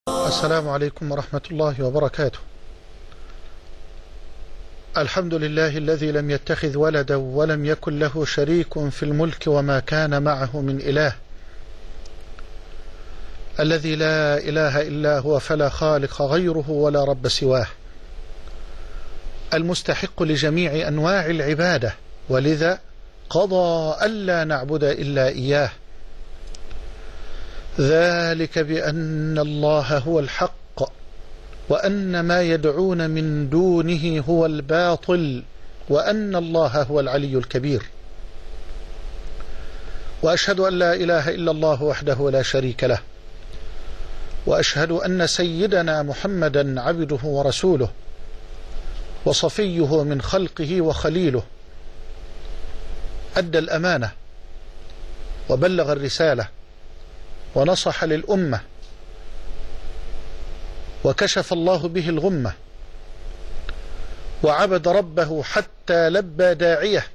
السلام عليكم ورحمة الله وبركاته. الحمد لله الذي لم يتخذ ولدا ولم يكن له شريك في الملك وما كان معه من إله، الذي لا إله إلا هو فلا خالق غيره ولا رب سواه، المستحق لجميع أنواع العبادة، ولذا قضى ألا نعبد إلا إياه، ذلك بأن الله هو الحق وأن ما يدعون من دونه هو الباطل وأن الله هو العلي الكبير. وأشهد أن لا إله إلا الله وحده لا شريك له، وأشهد أن سيدنا محمدا عبده ورسوله وصفيه من خلقه وخليله، أدى الأمانة وبلغ الرسالة ونصح للأمة وكشف الله به الغمة، وعبد ربه حتى لبى داعيه،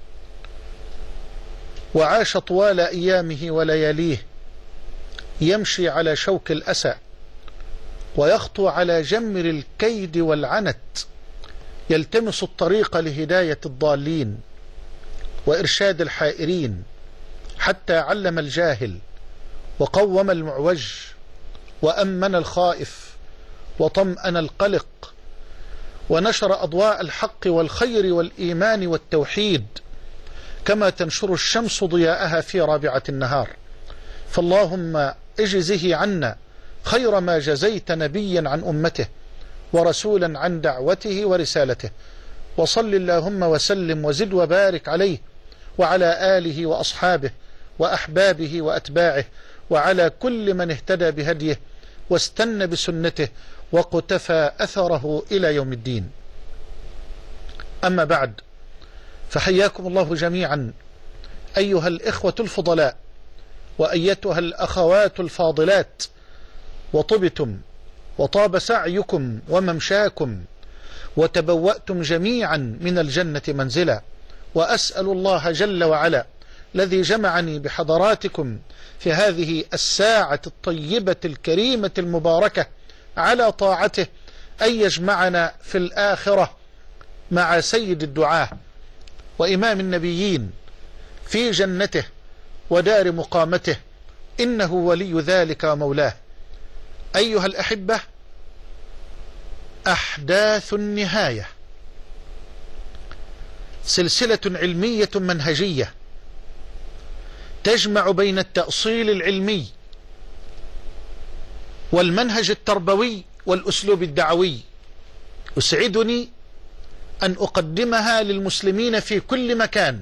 وعاش طوال أيامه ولياليه يمشي على شوك الأسى ويخطو على جمر الكيد والعنت، يلتمس الطريق لهداية الضالين وإرشاد الحائرين، حتى علم الجاهل وقوم المعوج وأمن الخائف وطمأن القلق، ونشر أضواء الحق والخير والإيمان والتوحيد كما تنشر الشمس ضياءها في رابعة النهار. فاللهم اجزه عنا خير ما جزيت نبيا عن أمته ورسولا عن دعوته ورسالته، وصل اللهم وسلم وزد وبارك عليه وعلى آله وأصحابه وأحبابه وأتباعه وعلى كل من اهتدى بهديه واستنى بسنته وقتفى أثره إلى يوم الدين. أما بعد، فحياكم الله جميعا أيها الإخوة الفضلاء وأيتها الأخوات الفاضلات، وطبتم وطاب سعيكم وممشاكم وتبوأتم جميعا من الجنة منزلا، وأسأل الله جل وعلا الذي جمعني بحضراتكم في هذه الساعة الطيبة الكريمة المباركة على طاعته أن يجمعنا في الآخرة مع سيد الدعاة وإمام النبيين في جنته ودار مقامته، إنه ولي ذلك ومولاه. أيها الأحبة، أحداث النهاية سلسلة علمية منهجية تجمع بين التأصيل العلمي والمنهج التربوي والأسلوب الدعوي. يسعدني أن أقدمها للمسلمين في كل مكان.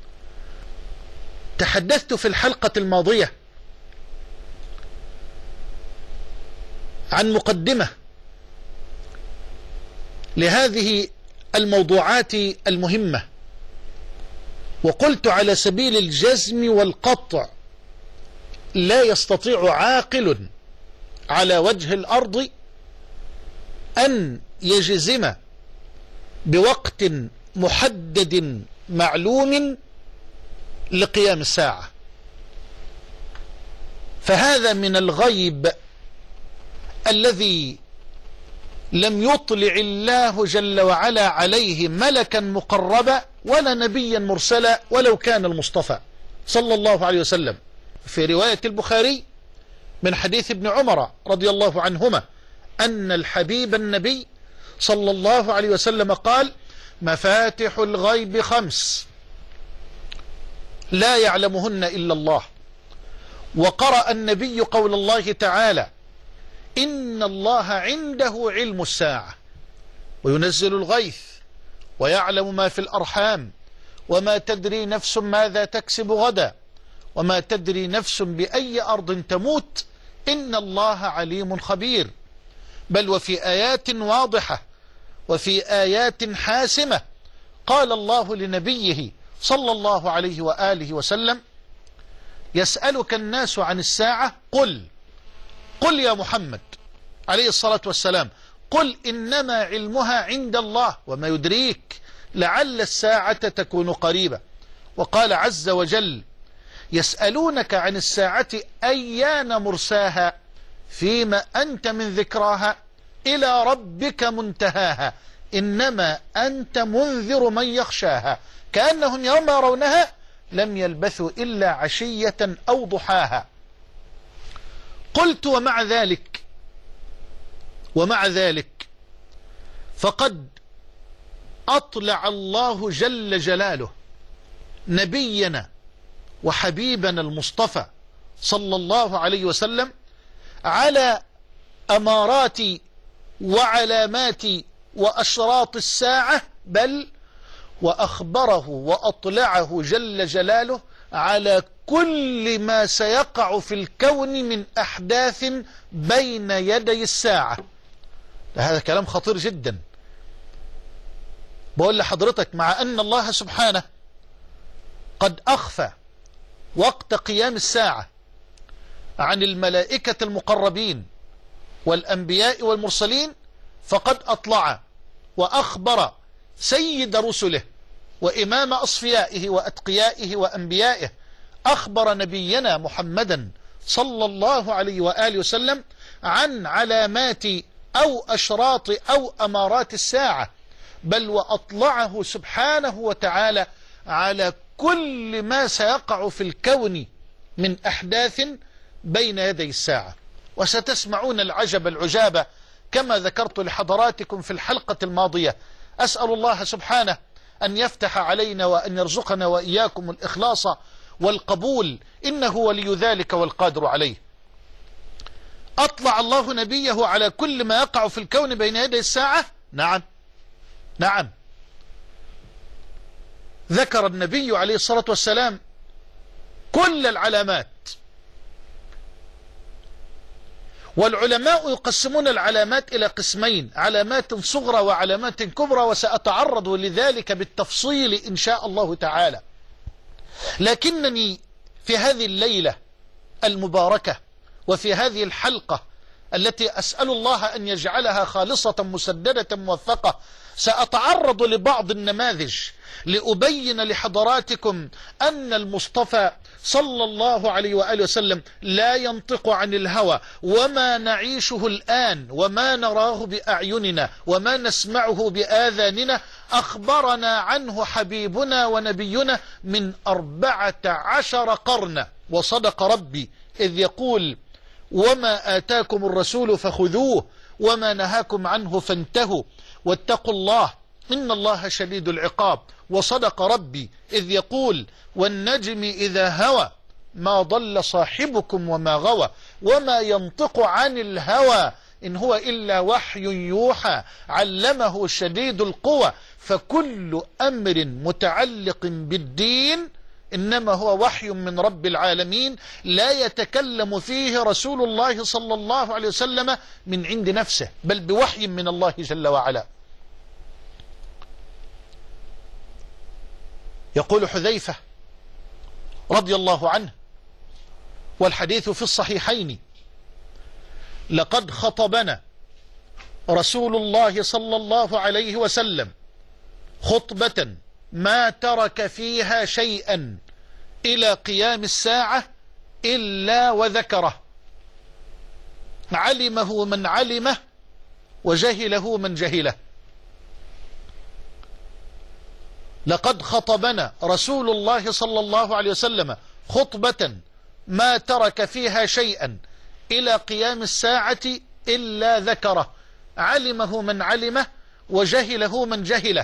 تحدثت في الحلقة الماضية عن مقدمة لهذه الموضوعات المهمة، وقلت على سبيل الجزم والقطع لا يستطيع عاقل على وجه الأرض أن يجزم بوقت محدد معلوم لقيام الساعة، فهذا من الغيب الذي لم يطلع الله جل وعلا عليه ملكا مقربا ولا نبيا مرسلا ولو كان المصطفى صلى الله عليه وسلم. في رواية البخاري من حديث ابن عمر رضي الله عنهما أن الحبيب النبي صلى الله عليه وسلم قال: مفاتح الغيب 5 لا يعلمهن إلا الله. وقرأ النبي قول الله تعالى: إن الله عنده علم الساعة وينزل الغيث ويعلم ما في الأرحام وما تدري نفس ماذا تكسب غدا وما تدري نفس بأي أرض تموت إن الله عليم خبير. بل وفي آيات واضحة وفي آيات حاسمة قال الله لنبيه صلى الله عليه وآله وسلم: يسألك الناس عن الساعة قل يا محمد عليه الصلاة والسلام، قل إنما علمها عند الله وما يدريك لعل الساعة تكون قريبة. وقال عز وجل: يسألونك عن الساعة أيان مرساها فيما أنت من ذكراها إلى ربك منتهاها إنما أنت منذر من يخشاها كأنهم يوم يرونها لم يلبثوا إلا عشية أو ضحاها. قلت ومع ذلك فقد أطلع الله جل جلاله نبينا وحبيبنا المصطفى صلى الله عليه وسلم على أمارات وعلامات وأشراط الساعة، بل وأخبره وأطلعه جل جلاله على كل ما سيقع في الكون من أحداث بين يدي الساعة. هذا كلام خطير جدا. بقول لحضرتك مع أن الله سبحانه قد أخفى وقت قيام الساعة عن الملائكة المقربين والأنبياء والمرسلين، فقد أطلع وأخبر سيد رسله وإمام أصفيائه وأتقيائه وأنبيائه، أخبر نبينا محمدا صلى الله عليه وآله وسلم عن علامات أو أشراط أو أمارات الساعة، بل وأطلعه سبحانه وتعالى على كل ما سيقع في الكون من أحداث بين يدي الساعة. وستسمعون العجب العجاب كما ذكرت لحضراتكم في الحلقة الماضية. أسأل الله سبحانه أن يفتح علينا وأن يرزقنا وإياكم الإخلاص والقبول، إنه ولي ذلك والقادر عليه. أطلع الله نبيه على كل ما يقع في الكون بين يدي الساعة. نعم. ذكر النبي عليه الصلاة والسلام كل العلامات، والعلماء يقسمون العلامات إلى قسمين: علامات صغرى وعلامات كبرى، وسأتعرض لذلك بالتفصيل إن شاء الله تعالى. لكنني في هذه الليلة المباركة وفي هذه الحلقة التي أسأل الله أن يجعلها خالصة مسددة موفقة سأتعرض لبعض النماذج لأبين لحضراتكم أن المصطفى صلى الله عليه وآله وسلم لا ينطق عن الهوى، وما نعيشه الآن وما نراه بأعيننا وما نسمعه بآذاننا أخبرنا عنه حبيبنا ونبينا من 14 قرنا. وصدق ربي إذ يقول: وما آتاكم الرسول فخذوه وما نهاكم عنه فانتهوا واتقوا الله إن الله شديد العقاب. وصدق ربي إذ يقول: والنجم إذا هوى ما ضل صاحبكم وما غوى وما ينطق عن الهوى إن هو إلا وحي يوحى علمه شديد القوى. فكل أمر متعلق بالدين إنما هو وحي من رب العالمين، لا يتكلم فيه رسول الله صلى الله عليه وسلم من عند نفسه، بل بوحي من الله جل وعلا. يقول حذيفة رضي الله عنه، والحديث في الصحيحين: لقد خطبنا رسول الله صلى الله عليه وسلم خطبة ما ترك فيها شيئا إلى قيام الساعة إلا وذكره، علمه من علمه وجهله من جهله. لقد خطبنا رسول الله صلى الله عليه وسلم خطبة ما ترك فيها شيئا إلى قيام الساعة إلا ذكره، علمه من علمه وجهله من جهله.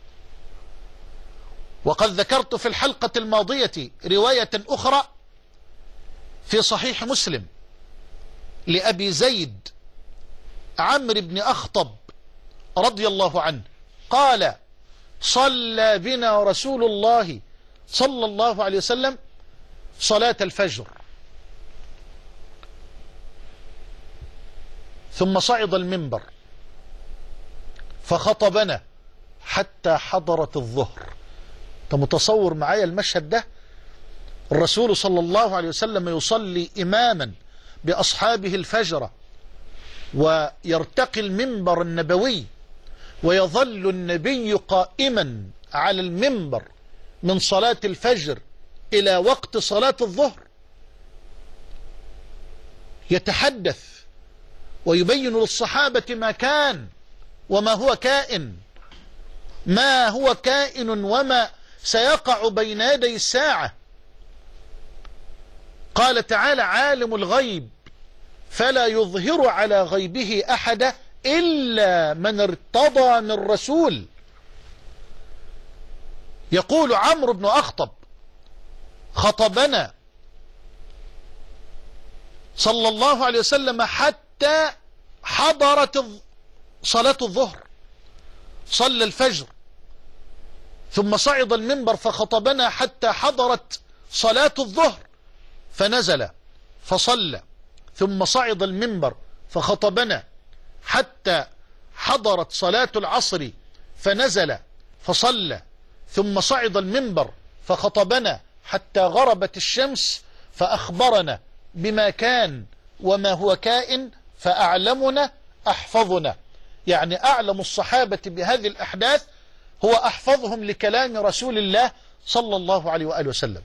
وقد ذكرت في الحلقة الماضية رواية أخرى في صحيح مسلم لأبي زيد عمرو بن أخطب رضي الله عنه قال: صلى بنا رسول الله صلى الله عليه وسلم صلاة الفجر، ثم صعد المنبر فخطبنا حتى حضرت الظهر. انت متصور معايا المشهد ده؟ الرسول صلى الله عليه وسلم يصلي إماما بأصحابه الفجر، ويرتقي المنبر النبوي، ويظل النبي قائما على المنبر من صلاة الفجر إلى وقت صلاة الظهر، يتحدث ويبين للصحابة ما كان وما هو كائن، ما هو كائن وما سيقع بين يدي الساعة. قال تعالى: عالم الغيب فلا يظهر على غيبه أحدا إلا من ارتضى من رسول. يقول عمرو بن أخطب: خطبنا صلى الله عليه وسلم حتى حضرت صلاة الظهر، صلى الفجر، ثم صعد المنبر فخطبنا حتى حضرت صلاة الظهر فنزل فصلى، ثم صعد المنبر فخطبنا حتى حضرت صلاة العصر فنزل فصلى، ثم صعد المنبر فخطبنا حتى غربت الشمس فأخبرنا بما كان وما هو كائن فأعلمنا أحفظنا. يعني أعلم الصحابة بهذه الأحداث هو أحفظهم لكلام رسول الله صلى الله عليه وآله وسلم.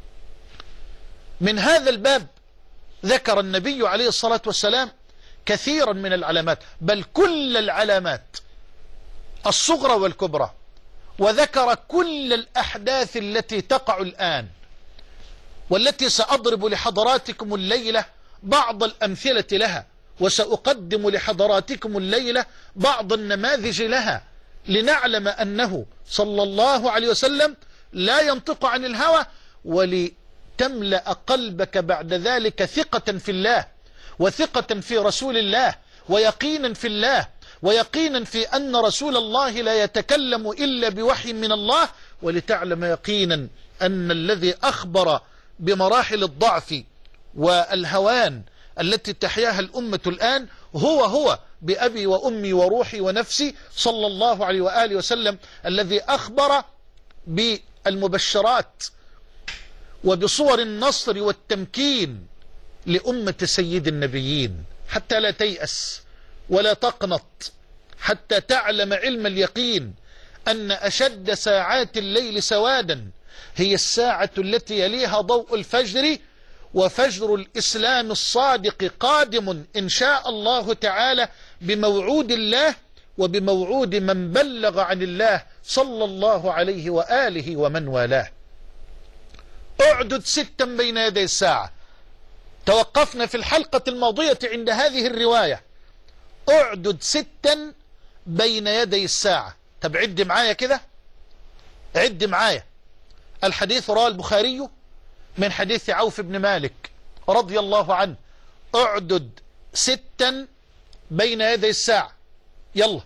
من هذا الباب ذكر النبي عليه الصلاة والسلام كثيرا من العلامات، بل كل العلامات الصغرى والكبرى، وذكر كل الأحداث التي تقع الآن والتي سأضرب لحضراتكم الليلة بعض الأمثلة لها، وسأقدم لحضراتكم الليلة بعض النماذج لها، لنعلم أنه صلى الله عليه وسلم لا ينطق عن الهوى، ولتملأ قلبك بعد ذلك ثقة في الله، وثقة في رسول الله، ويقينا في الله، ويقينا في أن رسول الله لا يتكلم إلا بوحي من الله، ولتعلم يقينا أن الذي أخبر بمراحل الضعف والهوان التي تحياها الأمة الآن هو بأبي وأمي وروحي ونفسي صلى الله عليه وآله وسلم، الذي أخبر بالمبشرات وبصور النصر والتمكين لأمة سيد النبيين، حتى لا تيأس ولا تقنط، حتى تعلم علم اليقين أن أشد ساعات الليل سوادا هي الساعة التي يليها ضوء الفجر، وفجر الإسلام الصادق قادم إن شاء الله تعالى بموعود الله وبموعود من بلغ عن الله صلى الله عليه وآله ومن والاه. اعدد 6 بين يدي الساعة. توقفنا في الحلقة الماضية عند هذه الرواية. اعدد 6 بين يدي الساعة. طب عد معايا كده، عد معايا. الحديث رواه البخاري من حديث عوف بن مالك رضي الله عنه. اعدد 6 بين يدي الساعة. يلا.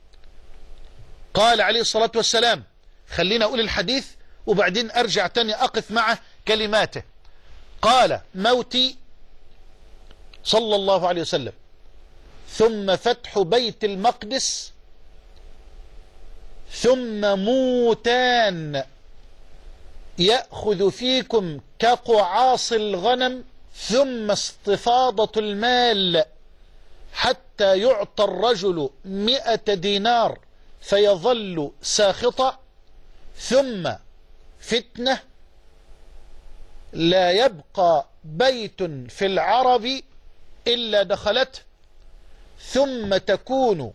قال عليه الصلاة والسلام، خلينا أقول الحديث وبعدين أرجع تاني أقف مع كلماته. قال: موتي صلى الله عليه وسلم، ثم فتح بيت المقدس، ثم موتان يأخذ فيكم كقعاص الغنم، ثم استفاضة المال حتى يعطى الرجل 100 دينار فيظل ساخطا، ثم فتنة لا يبقى بيت في العرب إلا دخلته، ثم تكون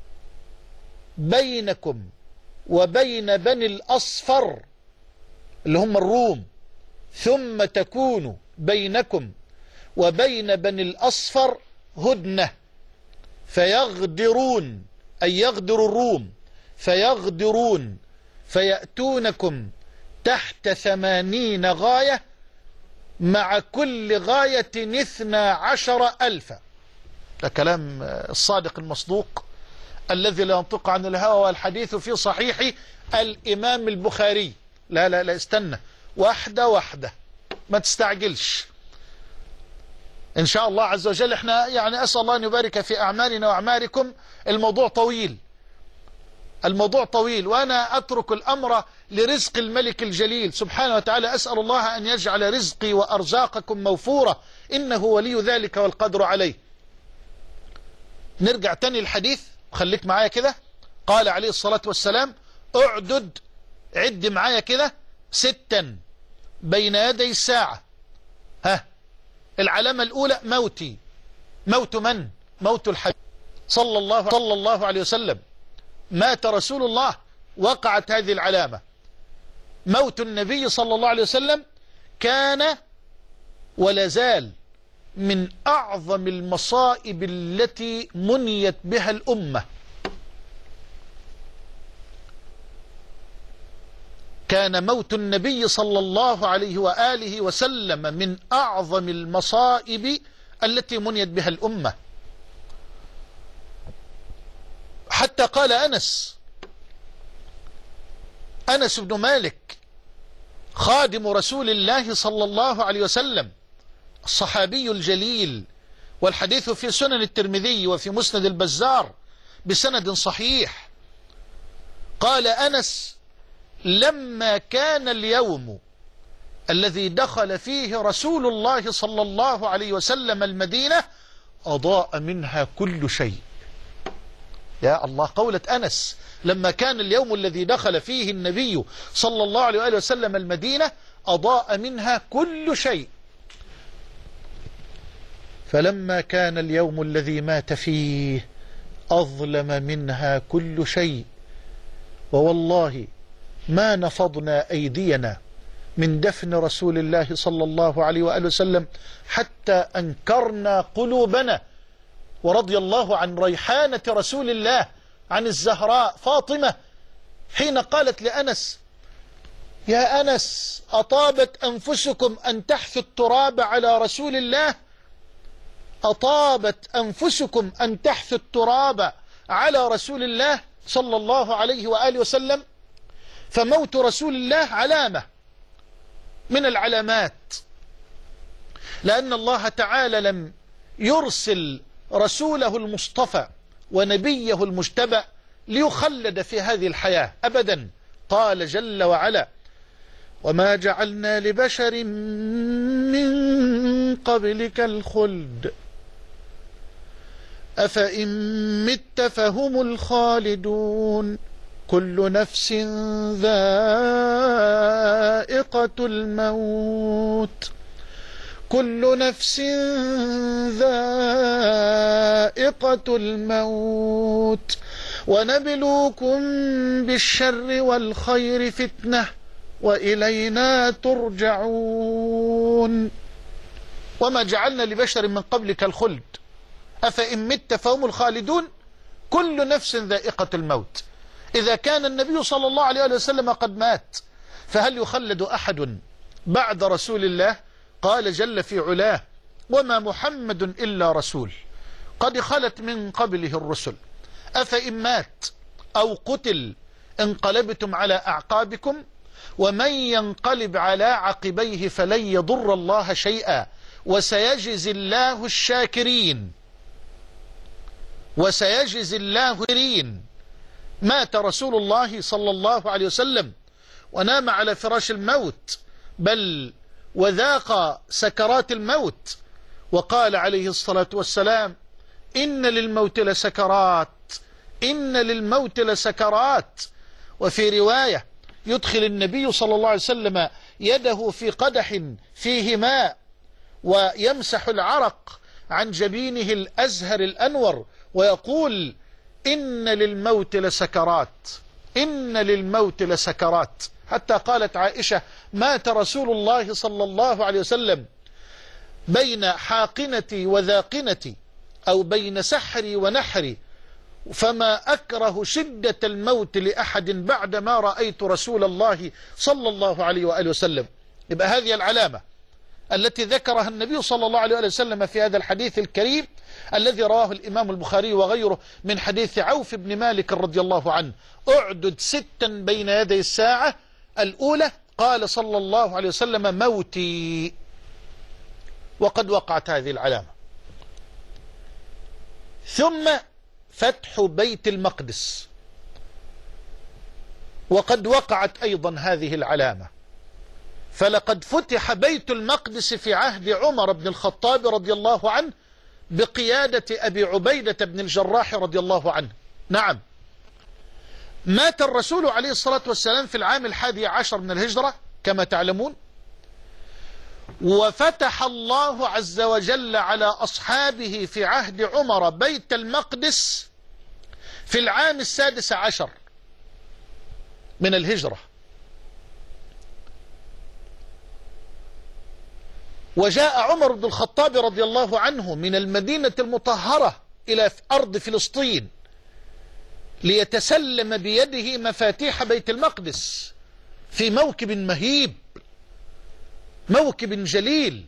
بينكم وبين بني الأصفر اللي هم الروم، ثم تكون بينكم وبين بني الأصفر هدنة فيغدرون، أي يغدر الروم، فيغدرون فيأتونكم تحت 80 غاية، مع كل غاية 12,000. ده كلام الصادق المصدوق الذي لا ينطق عن الهوى، والحديث في صحيح الإمام البخاري. لا لا لا، استنى، واحدة واحدة، ما تستعجلش. إن شاء الله عز وجل احنا يعني أسأل الله أن يبارك في أعمالنا وأعمالكم. الموضوع طويل، الموضوع طويل، وأنا أترك الأمر لرزق الملك الجليل سبحانه وتعالى. أسأل الله أن يجعل رزقي وأرزاقكم موفورة، إنه ولي ذلك والقدر عليه. نرجع تاني الحديث، خليك معايا كده. قال عليه الصلاة والسلام: اعدد، عد معايا كده، 6 بين يدي الساعة. ها، العلامة الأولى موتي. موت من؟ موت الحبيب صلى الله عليه وسلم. مات رسول الله، وقعت هذه العلامة. موت النبي صلى الله عليه وسلم كان ولا زال من أعظم المصائب التي منيت بها الأمة. كان موت النبي صلى الله عليه وآله وسلم من أعظم المصائب التي منيت بها الأمة. حتى قال أنس بن مالك خادم رسول الله صلى الله عليه وسلم الصحابي الجليل، والحديث في سنن الترمذي وفي مسند البزار بسند صحيح. قال أنس: لما كان اليوم الذي دخل فيه رسول الله صلى الله عليه وسلم المدينة أضاء منها كل شيء. يا الله، قولة أنس: لما كان اليوم الذي دخل فيه النبي صلى الله عليه وآله وسلم المدينة أضاء منها كل شيء. فلما كان اليوم الذي مات فيه أظلم منها كل شيء. ووالله ما نفضنا أيدينا من دفن رسول الله صلى الله عليه وآله وسلم حتى أنكرنا قلوبنا. ورضي الله عن ريحانة رسول الله، عن الزهراء فاطمة، حين قالت لأنس: يا أنس، أطابت أنفسكم أن تحثوا التراب على رسول الله؟ أطابت أنفسكم أن تحثوا التراب على رسول الله صلى الله عليه وآله وسلم؟ فموت رسول الله علامة من العلامات، لأن الله تعالى لم يرسل رسوله المصطفى ونبيه المجتبى ليخلد في هذه الحياة أبدا. قال جل وعلا: وما جعلنا لبشر من قبلك الخلد أفإن مت فهم الخالدون كل نفس ذائقة الموت كل نفس ذائقة الموت ونبلوكم بالشر والخير فتنة وإلينا ترجعون. وما جعلنا لبشر من قبلك الخلد أفإن مت فهم الخالدون كل نفس ذائقة الموت. إذا كان النبي صلى الله عليه وسلم قد مات، فهل يخلد أحد بعد رسول الله؟ قال جل في علاه: وما محمد إلا رسول قد خلت من قبله الرسل أفإن مات أو قتل انقلبتم على أعقابكم ومن ينقلب على عقبيه فلن يضر الله شيئا وسيجزي الله الشاكرين. وسيجزي الله الشاكرين. مات رسول الله صلى الله عليه وسلم ونام على فراش الموت، بل وذاق سكرات الموت، وقال عليه الصلاة والسلام: إن للموت لسكرات إن للموت لسكرات. وفي رواية: يدخل النبي صلى الله عليه وسلم يده في قدح فيه ماء ويمسح العرق عن جبينه الأزهر الأنور ويقول: إن للموت لسكرات إن للموت لسكرات. حتى قالت عائشة: مات رسول الله صلى الله عليه وسلم بين حاقنتي وذاقنتي، أو بين سحري ونحري، فما أكره شدة الموت لأحد بعدما رأيت رسول الله صلى الله عليه وآله وسلم. يبقى هذه العلامة التي ذكرها النبي صلى الله عليه وسلم في هذا الحديث الكريم الذي رواه الإمام البخاري وغيره من حديث عوف بن مالك رضي الله عنه: أعدد 6 بين يدي الساعة. الأولى قال صلى الله عليه وسلم: موتي. وقد وقعت هذه العلامة. ثم فتح بيت المقدس، وقد وقعت أيضا هذه العلامة. فلقد فتح بيت المقدس في عهد عمر بن الخطاب رضي الله عنه بقيادة أبي عبيدة بن الجراح رضي الله عنه. نعم، مات الرسول عليه الصلاة والسلام في العام 11 من الهجرة كما تعلمون، وفتح الله عز وجل على أصحابه في عهد عمر بيت المقدس في العام 16 من الهجرة، وجاء عمر بن الخطاب رضي الله عنه من المدينة المطهرة إلى أرض فلسطين ليتسلم بيده مفاتيح بيت المقدس في موكب مهيب، موكب جليل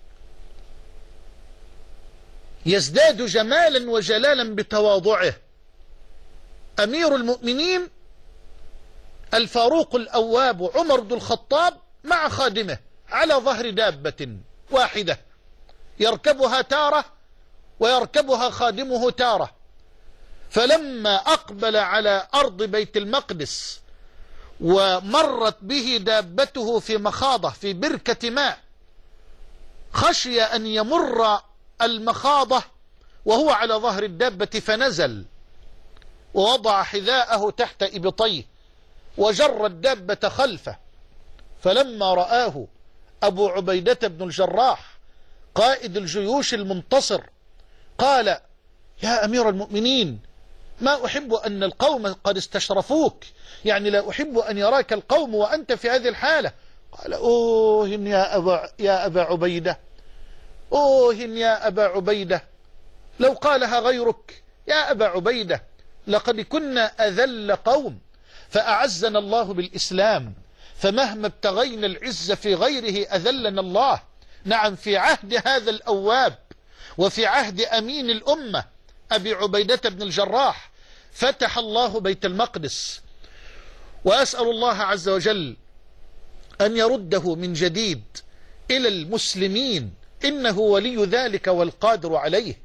يزداد جمالا وجلالا بتواضعه. أمير المؤمنين الفاروق الأواب عمر بن الخطاب مع خادمه على ظهر دابة واحدة يركبها تارة ويركبها خادمه تارة. فلما أقبل على أرض بيت المقدس ومرت به دابته في مخاضة في بركة ماء، خشي أن يمر المخاضة وهو على ظهر الدابة، فنزل ووضع حذاءه تحت إبطيه وجر الدابة خلفه. فلما رآه أبو عبيدة بن الجراح قائد الجيوش المنتصر قال: يا أمير المؤمنين، ما أحب أن القوم قد استشرفوك، يعني لا أحب أن يراك القوم وأنت في هذه الحالة. قال: أوه يا أبا عبيدة، أوه يا أبا عبيدة، لو قالها غيرك يا أبا عبيدة لقد كنا أذل قوم فأعزنا الله بالإسلام، فمهما ابتغينا العز في غيره أذلنا الله. نعم، في عهد هذا الأواب وفي عهد أمين الأمة أبي عبيدة بن الجراح فتح الله بيت المقدس، وأسأل الله عز وجل أن يرده من جديد إلى المسلمين، إنه ولي ذلك والقادر عليه.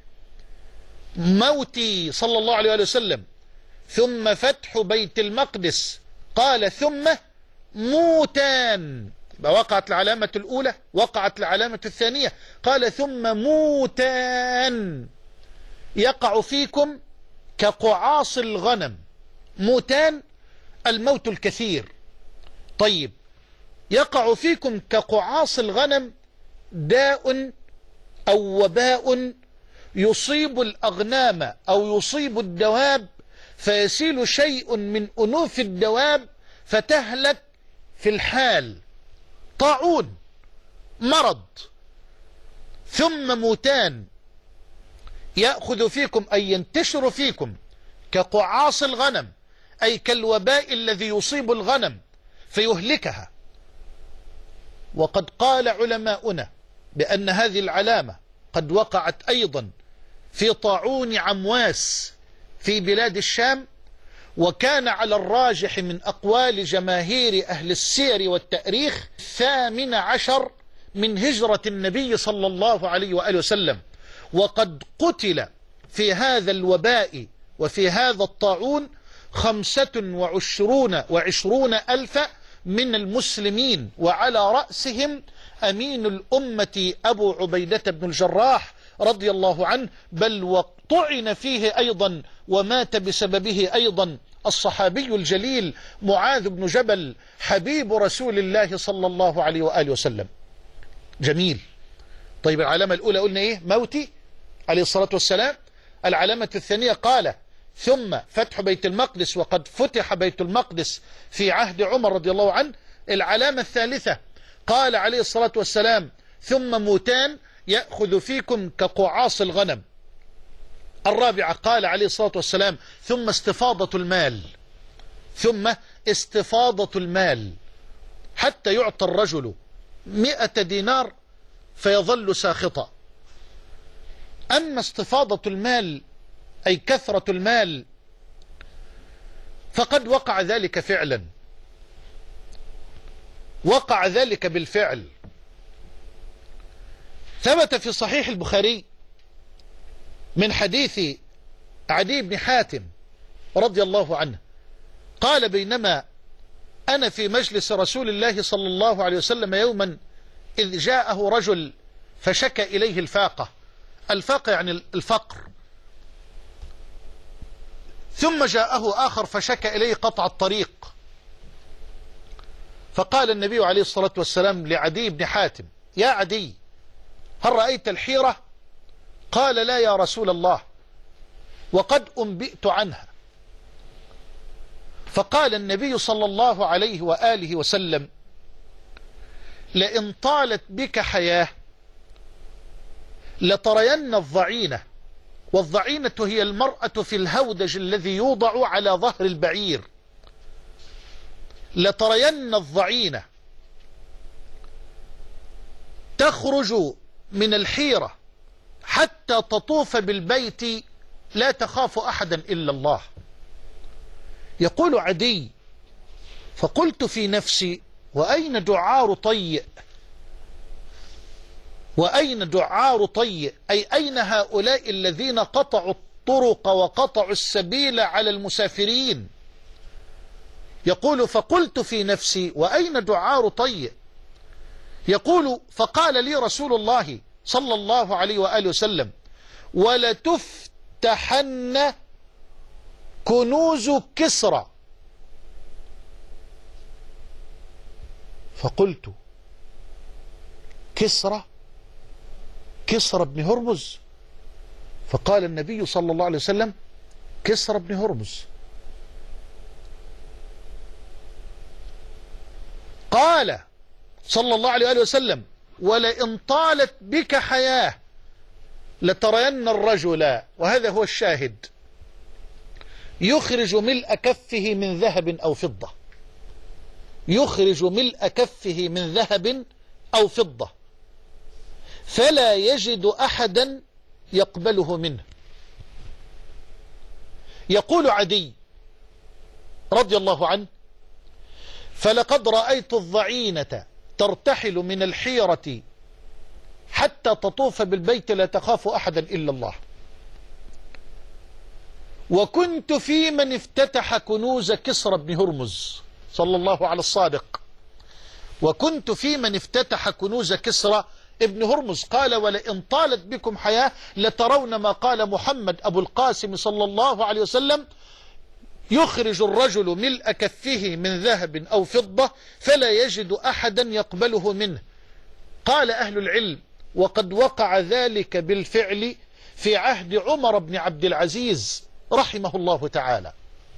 موتي صلى الله عليه وسلم ثم فتح بيت المقدس، قال: ثم موتان، وقعت العلامة الأولى، وقعت العلامة الثانية، قال: ثم موتان يقع فيكم كقعاص الغنم. موتان الموت الكثير. طيب، يقع فيكم كقعاص الغنم داء أو وباء يصيب الأغنام أو يصيب الدواب، فيسيل شيء من أنوف الدواب فتهلك في الحال. طاعون، مرض. ثم موتان يأخذ فيكم أي ينتشر فيكم كقعاص الغنم، أي كالوباء الذي يصيب الغنم فيهلكها. وقد قال علماؤنا بأن هذه العلامة قد وقعت أيضا في طاعون عمواس في بلاد الشام، وكان على الراجح من أقوال جماهير أهل السير والتاريخ 18 من هجرة النبي صلى الله عليه وآله وسلم. وقد قتل في هذا الوباء وفي هذا الطاعون 25 ألف من المسلمين، وعلى رأسهم أمين الأمة أبو عبيدة بن الجراح رضي الله عنه، بل وطعن فيه أيضا ومات بسببه أيضا الصحابي الجليل معاذ بن جبل حبيب رسول الله صلى الله عليه وآله وسلم. جميل. طيب، العلامة الأولى قلنا إيه؟ موتي عليه الصلاة والسلام. العلامة الثانية قال: ثم فتح بيت المقدس، وقد فتح بيت المقدس في عهد عمر رضي الله عنه. العلامة الثالثة قال عليه الصلاة والسلام: ثم موتان يأخذ فيكم كقعاص الغنم. الرابعة قال عليه الصلاة والسلام: ثم استفاضة المال، ثم استفاضة المال، حتى يعطى الرجل 100 دينار فيظل ساخطا. أما استفاضة المال أي كثرة المال فقد وقع ذلك فعلا، وقع ذلك بالفعل. ثبت في صحيح البخاري من حديث عدي بن حاتم رضي الله عنه قال: بينما أنا في مجلس رسول الله صلى الله عليه وسلم يوما إذ جاءه رجل فشكى إليه الفاقة. الفاقة يعني الفقر. ثم جاءه آخر فشكى إليه قطع الطريق. فقال النبي عليه الصلاة والسلام لعدي بن حاتم: يا عدي هل رأيت الحيرة؟ قال لا يا رسول الله، وقد أنبئت عنها. فقال النبي صلى الله عليه وآله وسلم لئن طالت بك حياة لترين الضعينة، والضعينة هي المرأة في الهودج الذي يوضع على ظهر البعير، لترين الضعينة تخرج من الحيرة حتى تطوف بالبيت لا تخاف أحدا إلا الله. يقول عدي فقلت في نفسي وأين دعار طيء؟ وأين دعار طيء؟ أي أين هؤلاء الذين قطعوا الطرق وقطعوا السبيل على المسافرين؟ يقول فقلت في نفسي وأين دعار طيء؟ يقول فقال لي رسول الله صلى الله عليه وآله وسلم ولتفتحن كنوز كسرى. فقلت كسرى؟ كسرى بن هرمز؟ فقال النبي صلى الله عليه وسلم كسرى بن هرمز. قال صلى الله عليه وآله وسلم ولئن طالت بك حياة لترين الرجل، وهذا هو الشاهد، يخرج ملء كفه من ذهب أو فضة، يخرج ملء كفه من ذهب أو فضة فلا يجد أحدا يقبله منه. يقول عدي رضي الله عنه فلقد رأيت الضعينة ترتحل من الحيرة حتى تطوف بالبيت لا تخاف أحدا إلا الله، وكنت في من افتتح كنوز كسرى بن هرمز صلى الله على الصادق، وكنت في من افتتح كنوز كسرى ابن هرمز. قال ولئن طالت بكم حياة لترون ما قال محمد أبو القاسم صلى الله عليه وسلم يخرج الرجل ملء كفه من ذهب أو فضة فلا يجد أحدا يقبله منه. قال أهل العلم وقد وقع ذلك بالفعل في عهد عمر بن عبد العزيز رحمه الله تعالى.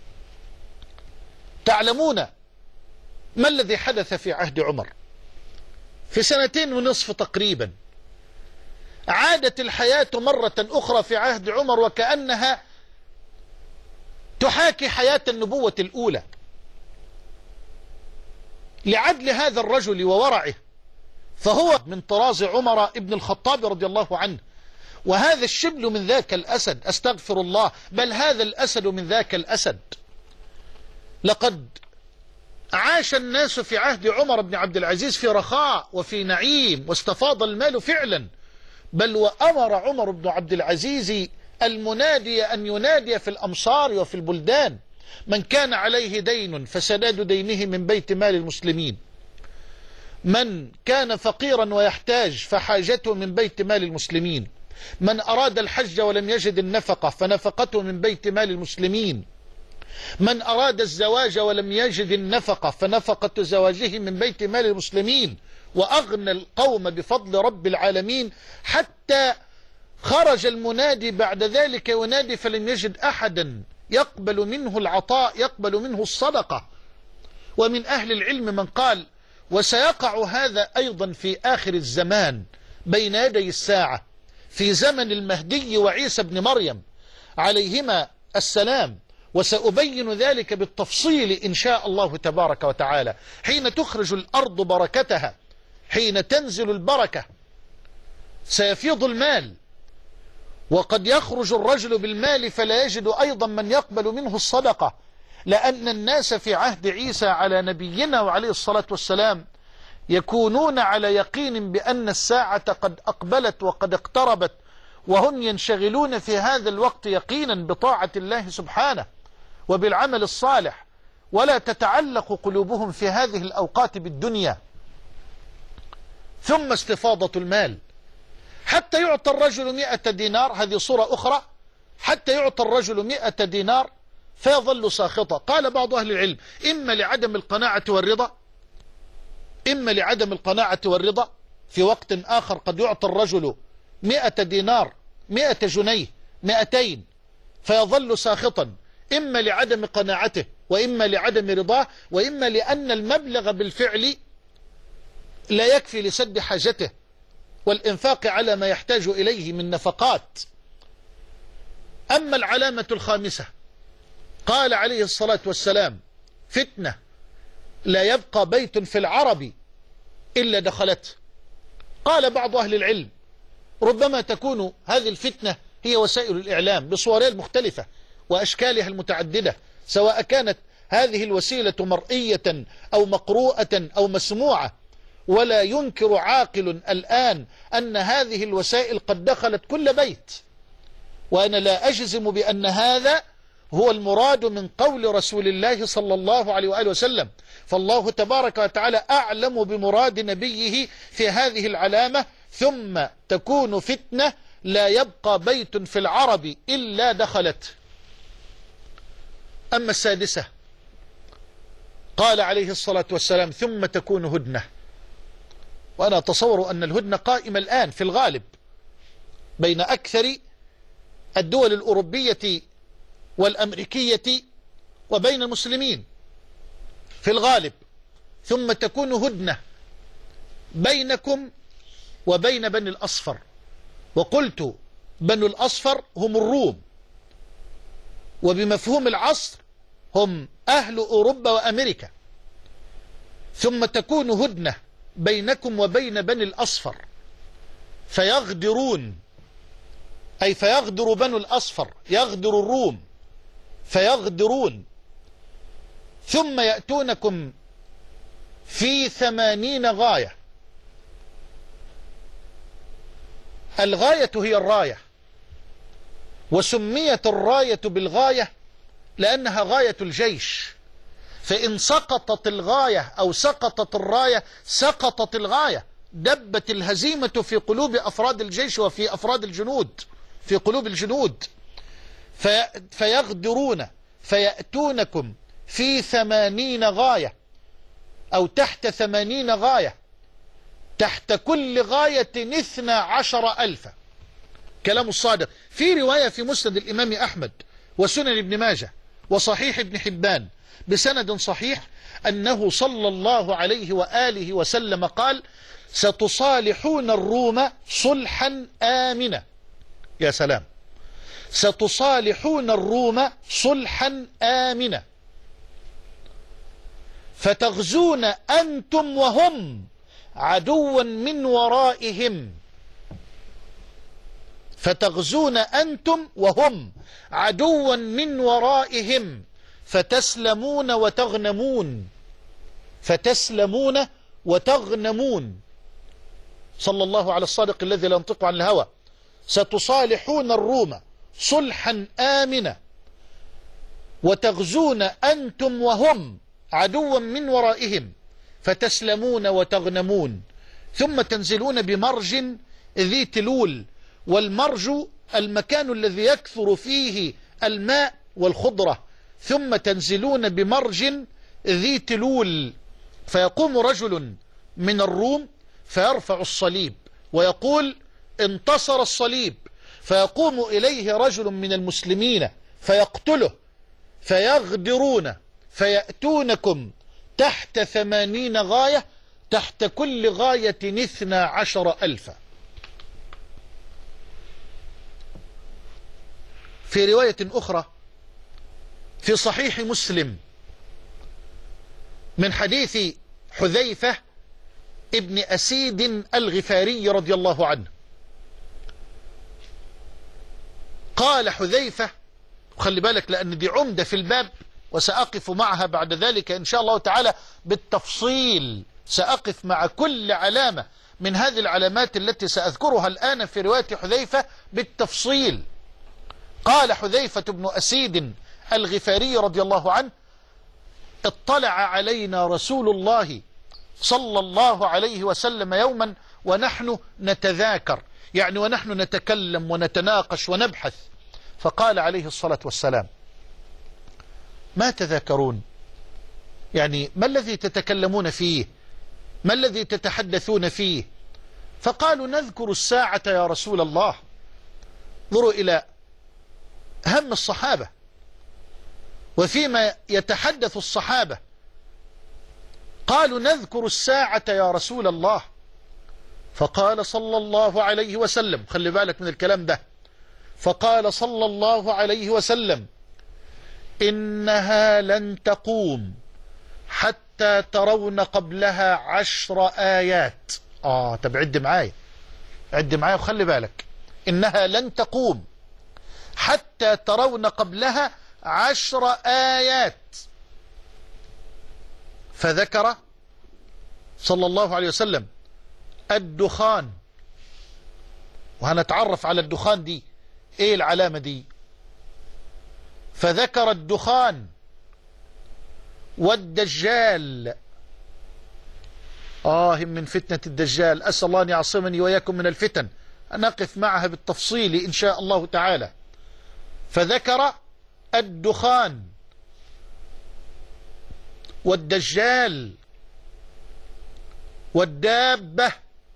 تعلمون ما الذي حدث في عهد عمر؟ في 2.5 سنين تقريبا عادت الحياة مرة أخرى في عهد عمر وكأنها تحاكي حياة النبوة الأولى، لعدل هذا الرجل وورعه، فهو من طراز عمر ابن الخطاب رضي الله عنه، وهذا الشبل من ذاك الأسد، أستغفر الله، بل هذا الأسد من ذاك الأسد. لقد عاش الناس في عهد عمر بن عبد العزيز في رخاء وفي نعيم واستفاض المال فعلا، بل وأمر عمر بن عبد العزيز المنادي أن ينادي في الأمصار وفي البلدان من كان عليه دين فسداد دينه من بيت مال المسلمين، من كان فقيرا ويحتاج فحاجته من بيت مال المسلمين، من أراد الحج ولم يجد النفقة فنفقته من بيت مال المسلمين، من أراد الزواج ولم يجد النفقة فنفقة زواجه من بيت مال المسلمين. وأغنى القوم بفضل رب العالمين حتى خرج المنادي بعد ذلك ينادي فلم يجد أحدا يقبل منه العطاء، يقبل منه الصدقة. ومن أهل العلم من قال وسيقع هذا أيضا في آخر الزمان بين يدي الساعة في زمن المهدي وعيسى بن مريم عليهما السلام، وسأبين ذلك بالتفصيل إن شاء الله تبارك وتعالى. حين تخرج الأرض بركتها، حين تنزل البركة سيفيض المال، وقد يخرج الرجل بالمال فلا يجد أيضا من يقبل منه الصدقة، لأن الناس في عهد عيسى على نبينا وعليه الصلاة والسلام يكونون على يقين بأن الساعة قد أقبلت وقد اقتربت، وهم ينشغلون في هذا الوقت يقينا بطاعة الله سبحانه وبالعمل الصالح، ولا تتعلق قلوبهم في هذه الأوقات بالدنيا. ثم استفاضة المال حتى يعطى الرجل 100 دينار، هذه صورة أخرى، حتى يعطى الرجل 100 دينار فيظل ساخطا. قال بعض أهل العلم إما لعدم القناعة والرضا، إما لعدم القناعة والرضا في وقت آخر قد يعطي الرجل 100 دينار 100 جنيه 200 فيظل ساخطا، إما لعدم قناعته وإما لعدم رضاه وإما لأن المبلغ بالفعل لا يكفي لسد حاجته والإنفاق على ما يحتاج إليه من نفقات. أما العلامة الخامسة قال عليه الصلاة والسلام: فتنة لا يبقى بيت في العرب إلا دخلته. قال بعض أهل العلم: ربما تكون هذه الفتنة هي وسائل الإعلام بصورها المختلفة وأشكالها المتعددة، سواء كانت هذه الوسيلة مرئية أو مقروءة أو مسموعة. ولا ينكر عاقل الآن أن هذه الوسائل قد دخلت كل بيت، وأنا لا أجزم بأن هذا هو المراد من قول رسول الله صلى الله عليه وآله وسلم، فالله تبارك وتعالى أعلم بمراد نبيه في هذه العلامة: ثم تكون فتنة لا يبقى بيت في العرب إلا دخلت. أما السادسة قال عليه الصلاة والسلام: ثم تكون هدنة. وأنا أتصور أن الهدنة قائمة الآن في الغالب بين أكثر الدول الأوروبية والأمريكية وبين المسلمين في الغالب. ثم تكون هدنة بينكم وبين بني الأصفر، وقلت بني الأصفر هم الروم، وبمفهوم العصر هم أهل أوروبا وأمريكا. ثم تكون هدنة بينكم وبين بني الأصفر فيغدرون، أي فيغدر بنو الأصفر، يغدر الروم فيغدرون، ثم يأتونكم في 80 غاية. الغاية هي الراية، وسميت الراية بالغاية لأنها غاية الجيش، فإن سقطت الغاية أو سقطت الراية سقطت الغاية، دبت الهزيمة في قلوب أفراد الجيش وفي أفراد الجنود، في قلوب الجنود. فيغدرون فيأتونكم في 80 غاية أو تحت 80 غاية، تحت كل غاية 12,000. كلام الصادق. في رواية في مسند الإمام أحمد وسنن ابن ماجه وصحيح ابن حبان بسند صحيح أنه صلى الله عليه وآله وسلم قال: ستصالحون الروم صلحا آمنا. يا سلام، ستصالحون الروم صلحا آمنا، فتغزون أنتم وهم عدوا من ورائهم، فتغزون أنتم وهم عدوا من ورائهم، فتسلمون وتغنمون، فتسلمون وتغنمون. صلى الله على الصادق الذي لا ينطق عن الهوى. ستصالحون الروم صلحا آمنا، وتغزون أنتم وهم عدوا من ورائهم، فتسلمون وتغنمون، ثم تنزلون بمرج ذي تلول. والمرج المكان الذي يكثر فيه الماء والخضرة. ثم تنزلون بمرج ذي تلول، فيقوم رجل من الروم فيرفع الصليب ويقول: انتصر الصليب، فيقوم إليه رجل من المسلمين فيقتله، فيغدرون فيأتونكم تحت 80 غاية، تحت كل غاية 12,000. في رواية أخرى في صحيح مسلم من حديث حذيفة ابن أسيد الغفاري رضي الله عنه، قال حذيفة، وخلي بالك لأن دي عمدة في الباب وسأقف معها بعد ذلك إن شاء الله تعالى بالتفصيل، سأقف مع كل علامة من هذه العلامات التي سأذكرها الآن في رواية حذيفة بالتفصيل. قال حذيفة بن أسيد الغفاري رضي الله عنه: اطلع علينا رسول الله صلى الله عليه وسلم يوما ونحن نتذاكر، يعني ونحن نتكلم ونتناقش ونبحث، فقال عليه الصلاة والسلام: ما تذاكرون؟ يعني ما الذي تتكلمون فيه؟ ما الذي تتحدثون فيه؟ فقالوا نذكر الساعة يا رسول الله. انظروا إلى هم الصحابة وفيما يتحدث الصحابة. قالوا نذكر الساعة يا رسول الله. فقال صلى الله عليه وسلم، خلي بالك من الكلام ده، فقال صلى الله عليه وسلم: إنها لن تقوم حتى ترون قبلها 10 آيات. طب عد معايا، عد معايا وخلي بالك. إنها لن تقوم حتى ترون قبلها 10 آيات. فذكر صلى الله عليه وسلم الدخان، وهنتعرف على الدخان دي ايه العلامة دي. فذكر الدخان والدجال. من فتنة الدجال، أسأل الله أن يعصمني وإياكم من الفتن. نقف معها بالتفصيل إن شاء الله تعالى. فذكر الدخان والدجال والدابة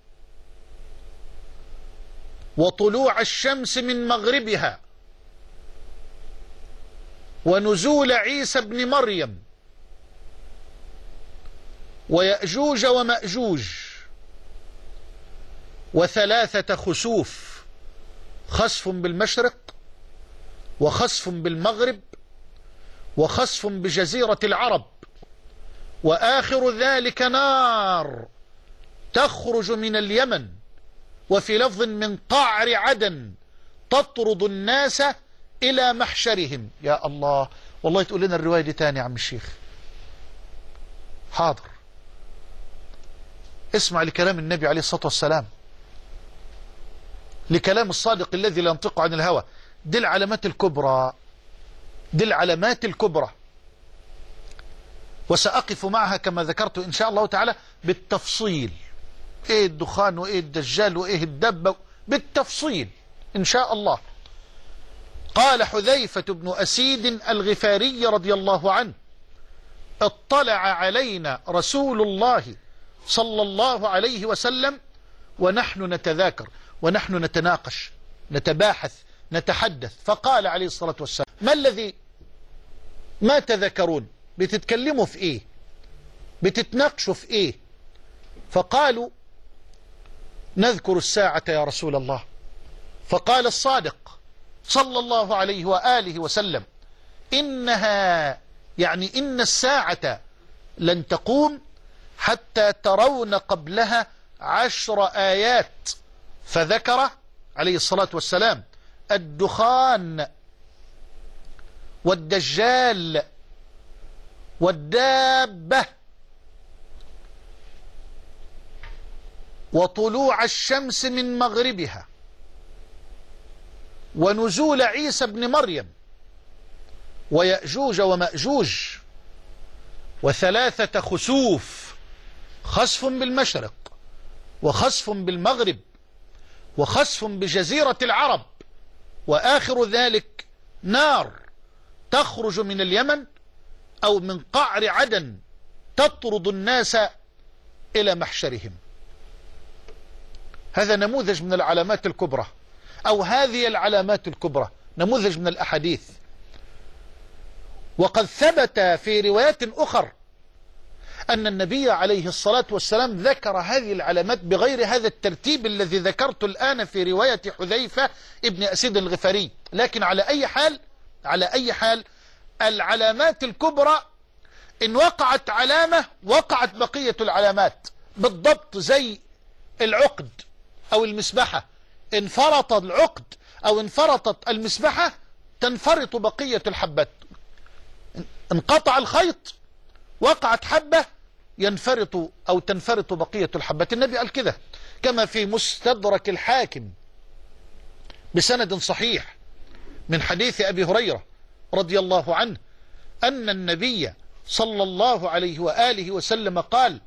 وطلوع الشمس من مغربها ونزول عيسى ابن مريم ويأجوج ومأجوج وثلاثة خسوف: خسف بالمشرق وخسف بالمغرب وخسف بجزيرة العرب، وآخر ذلك نار تخرج من اليمن، وفي لفظ من قعر عدن تطرد الناس إلى محشرهم. يا الله، والله تقول لنا الرواية دي تاني يا عم الشيخ. حاضر، اسمع لكلام النبي عليه الصلاة والسلام، لكلام الصادق الذي لا ينطق عن الهوى. دي العلامات الكبرى، دي العلامات الكبرى، وسأقف معها كما ذكرت إن شاء الله تعالى بالتفصيل. ايه الدخان وايه الدجال وايه الدبة بالتفصيل إن شاء الله. قال حذيفة بن أسيد الغفاري رضي الله عنه: اطلع علينا رسول الله صلى الله عليه وسلم ونحن نتذاكر، ونحن نتناقش، نتباحث، نتحدث. فقال عليه الصلاة والسلام: ما تذكرون؟ بتتكلموا في ايه؟ بتتناقشوا في ايه؟ فقالوا: نذكر الساعة يا رسول الله. فقال الصادق صلى الله عليه وآله وسلم: إنها، يعني إن الساعة لن تقوم حتى ترون قبلها 10 آيات. فذكر عليه الصلاة والسلام الدخان والدجال والدابة وطلوع الشمس من مغربها ونزول عيسى بن مريم ويأجوج ومأجوج وثلاثة خسوف: خسف بالمشرق وخسف بالمغرب وخسف بجزيرة العرب، وآخر ذلك نار تخرج من اليمن أو من قعر عدن تطرد الناس إلى محشرهم. هذا نموذج من العلامات الكبرى، أو هذه العلامات الكبرى، نموذج من الأحاديث. وقد ثبت في روايات أخر أن النبي عليه الصلاة والسلام ذكر هذه العلامات بغير هذا الترتيب الذي ذكرت الآن في رواية حذيفة ابن أسيد الغفاري. لكن على أي حال العلامات الكبرى إن وقعت علامة وقعت بقية العلامات بالضبط، زي العقد أو المسبحة. انفرط العقد أو انفرطت المسبحة تنفرط بقية الحبات. انقطع الخيط وقعت حبة ينفرط أو تنفرط بقية الحبات. النبي قال كده كما في مستدرك الحاكم بسند صحيح من حديث أبي هريرة رضي الله عنه أن النبي صلى الله عليه وآله وسلم قال: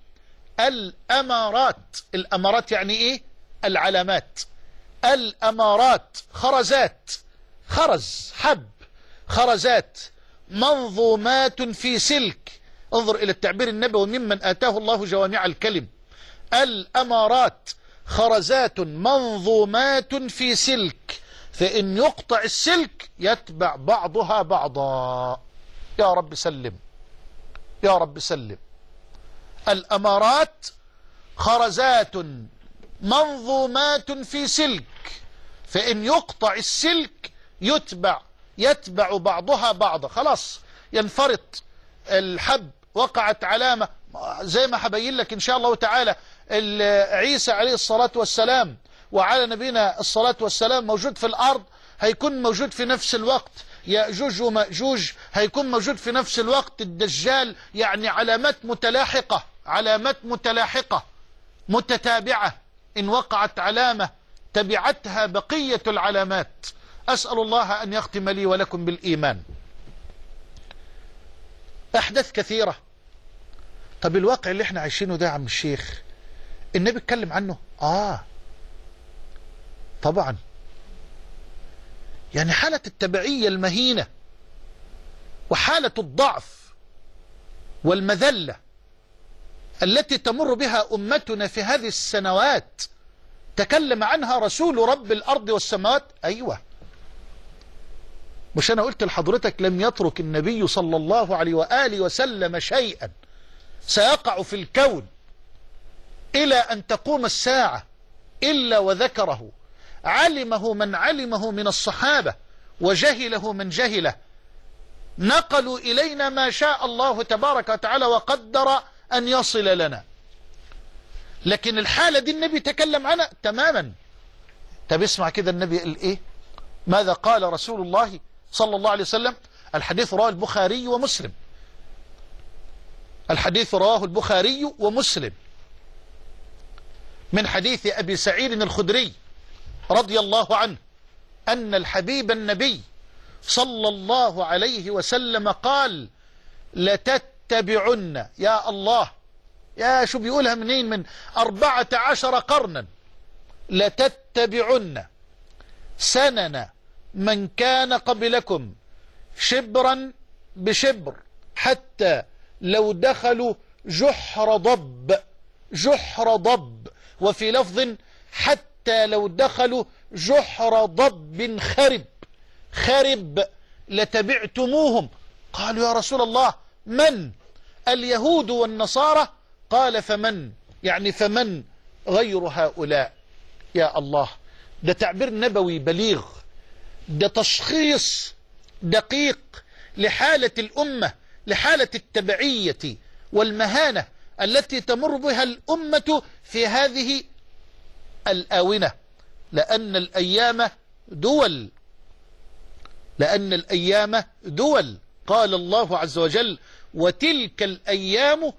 الأمارات يعني إيه؟ العلامات. الأمارات خرزات، خرز حب، خرزات منظومات في سلك. انظر إلى التعبير النبوي ممن آتاه الله جوامع الكلم. الأمارات خرزات منظومات في سلك، فإن يقطع السلك يتبع بعضها بعضا. يا رب سلم، يا رب سلم. الأمارات خرزات منظومات في سلك، فإن يقطع السلك يتبع بعضها بعضا. خلاص ينفرط الحب، وقعت علامة زي ما هبين لك إن شاء الله تعالى. عيسى عليه الصلاة والسلام وعلى نبينا الصلاة والسلام موجود في الأرض، هيكون موجود في نفس الوقت يأجوج ومأجوج، هيكون موجود في نفس الوقت الدجال. يعني علامات متلاحقة، علامات متلاحقة متتابعة، إن وقعت علامة تبعتها بقية العلامات. أسأل الله أن يختم لي ولكم بالإيمان. أحداث كثيرة. طب الواقع اللي احنا عايشينه ده يا عم الشيخ النبي اتكلم عنه؟ طبعا. يعني حالة التبعية المهينة وحالة الضعف والمذلة التي تمر بها أمتنا في هذه السنوات تكلم عنها رسول رب الأرض والسماوات. أيوة، مش أنا قلت لحضرتك لم يترك النبي صلى الله عليه وآله وسلم شيئا سيقع في الكون إلى أن تقوم الساعة إلا وذكره، علمه من علمه من الصحابة وجهله من جهله، نقلوا إلينا ما شاء الله تبارك وتعالى وقدر أن يصل لنا. لكن الحالة دي النبي تكلم عنها تماما. طب اسمع كده النبي قال إيه؟ ماذا قال رسول الله صلى الله عليه وسلم؟ الحديث رواه البخاري ومسلم، الحديث رواه البخاري ومسلم من حديث أبي سعيد الخدري رضي الله عنه أن الحبيب النبي صلى الله عليه وسلم قال: لتتبعن. يا الله، يا شو بيقولها منين؟ من 14 قرنا. لتتبعن سنن من كان قبلكم شبرا بشبر حتى لو دخلوا جحر ضب، جحر ضب، وفي لفظ حتى لو دخلوا جحر ضب خرب، خرب لتبعتموهم. قالوا يا رسول الله من؟ اليهود والنصارى. قال فمن؟ يعني فمن غير هؤلاء. يا الله، ده تعبير نبوي بليغ، ده تشخيص دقيق لحالة الأمة، لحالة التبعية والمهانة التي تمر بها الأمة في هذه الآونة. لأن الأيام دول، لأن الأيام دول. قال الله عز وجل: وتلك الأيام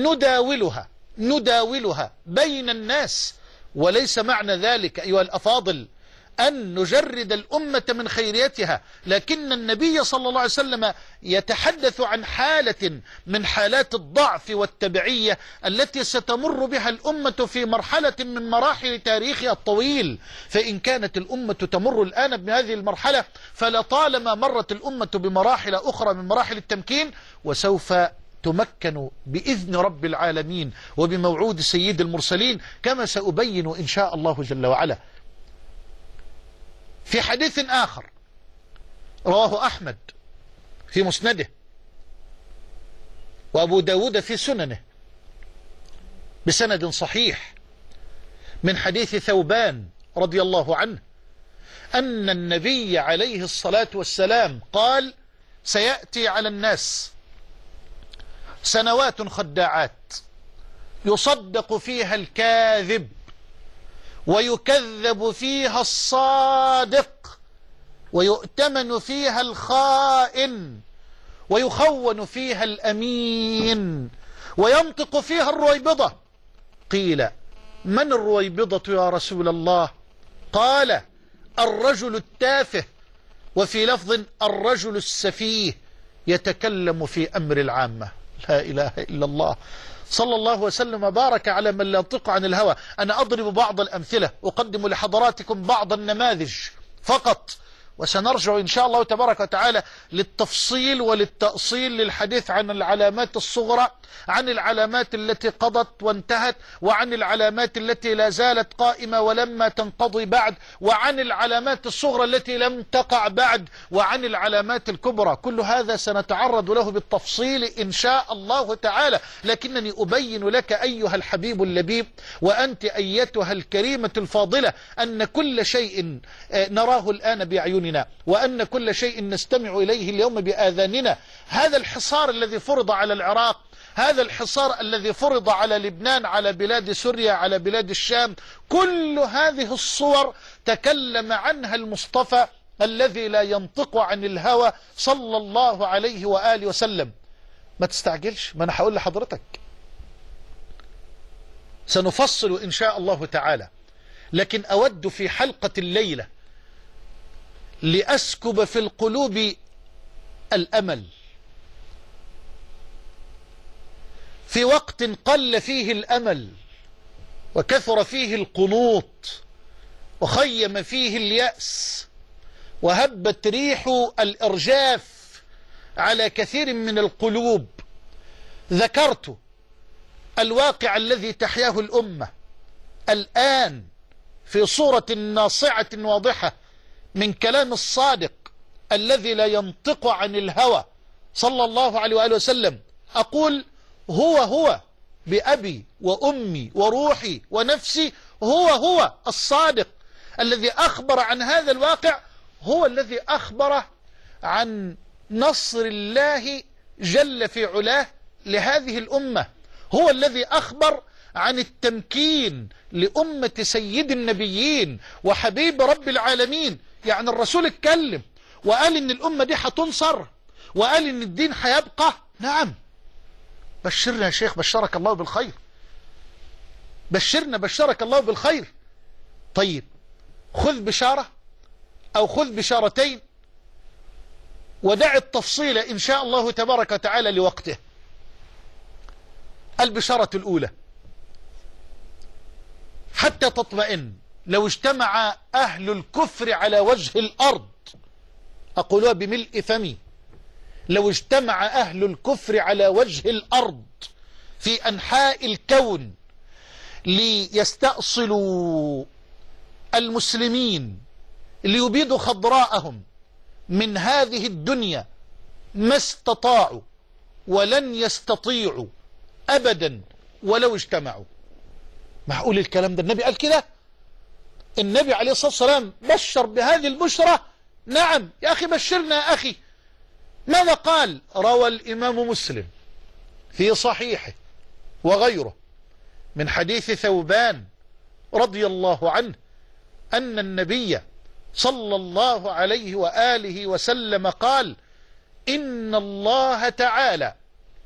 نداولها بين الناس. وليس معنى ذلك أيها الأفاضل أن نجرد الأمة من خيريتها، لكن النبي صلى الله عليه وسلم يتحدث عن حالة من حالات الضعف والتبعية التي ستمر بها الأمة في مرحلة من مراحل تاريخها الطويل. فإن كانت الأمة تمر الآن بهذه المرحلة فلطالما مرت الأمة بمراحل أخرى من مراحل التمكين، وسوف تمكن بإذن رب العالمين وبموعود سيد المرسلين كما سأبين إن شاء الله جل وعلا. في حديث آخر رواه أحمد في مسنده وأبو داود في سننه بسند صحيح من حديث ثوبان رضي الله عنه أن النبي عليه الصلاة والسلام قال: سيأتي على الناس سنوات خداعات يصدق فيها الكاذب ويكذب فيها الصادق ويؤتمن فيها الخائن ويخون فيها الأمين وينطق فيها الرويبضة. قيل: من الرويبضة يا رسول الله؟ قال: الرجل التافه، وفي لفظ الرجل السفيه يتكلم في أمر العامة. لا إله إلا الله، صلى الله وسلم وبارك على من لا ينطق عن الهوى. أنا أضرب بعض الأمثلة، أقدم لحضراتكم بعض النماذج فقط، وسنرجع إن شاء الله تبارك وتعالى للتفصيل وللتأصيل للحديث عن العلامات الصغرى، عن العلامات التي قضت وانتهت، وعن العلامات التي لا زالت قائمة ولما تنقضي بعد، وعن العلامات الصغرى التي لم تقع بعد، وعن العلامات الكبرى. كل هذا سنتعرض له بالتفصيل إن شاء الله تعالى، لكنني أبين لك أيها الحبيب اللبيب وأنت أيتها الكريمة الفاضلة أن كل شيء نراه الآن بأعيننا، وأن كل شيء نستمع إليه اليوم بآذاننا، هذا الحصار الذي فرض على العراق، هذا الحصار الذي فرض على لبنان، على بلاد سوريا، على بلاد الشام، كل هذه الصور تكلم عنها المصطفى الذي لا ينطق عن الهوى صلى الله عليه وآله وسلم. ما تستعجلش، ما أنا هقول لحضرتك سنفصل إن شاء الله تعالى، لكن أود في حلقة الليلة لأسكب في القلوب الأمل في وقت قل فيه الأمل وكثر فيه القنوط وخيم فيه اليأس وهبت ريح الإرجاف على كثير من القلوب. ذكرت الواقع الذي تحياه الأمة الآن في صورة ناصعة واضحة من كلام الصادق الذي لا ينطق عن الهوى صلى الله عليه وآله وسلم. أقول هو بأبي وأمي وروحي ونفسي، هو الصادق الذي أخبر عن هذا الواقع، هو الذي أخبر عن نصر الله جل في علاه لهذه الأمة، هو الذي أخبر عن التمكين لأمة سيد النبيين وحبيب رب العالمين. يعني الرسول اتكلم وقال إن الأمة دي هتنصر، وقال إن الدين هيبقى. نعم، بشرنا يا شيخ، بشرك الله بالخير، بشرنا بشرك الله بالخير. طيب خذ بشارة أو خذ بشارتين ودع التفصيل إن شاء الله تبارك وتعالى لوقته. البشارة الأولى: حتى تطمئن، لو اجتمع أهل الكفر على وجه الأرض، أقولها بملء فمي، لو اجتمع أهل الكفر على وجه الأرض في أنحاء الكون ليستأصلوا المسلمين ليبيدوا خضراءهم من هذه الدنيا، ما استطاعوا ولن يستطيعوا أبدا ولو اجتمعوا. معقول الكلام ده؟ النبي قال كده؟ النبي عليه الصلاة والسلام بشر بهذه البشرة؟ نعم يا أخي، بشرنا يا أخي. ماذا قال؟ روى الإمام مسلم في صحيحه وغيره من حديث ثوبان رضي الله عنه أن النبي صلى الله عليه وآله وسلم قال: إن الله تعالى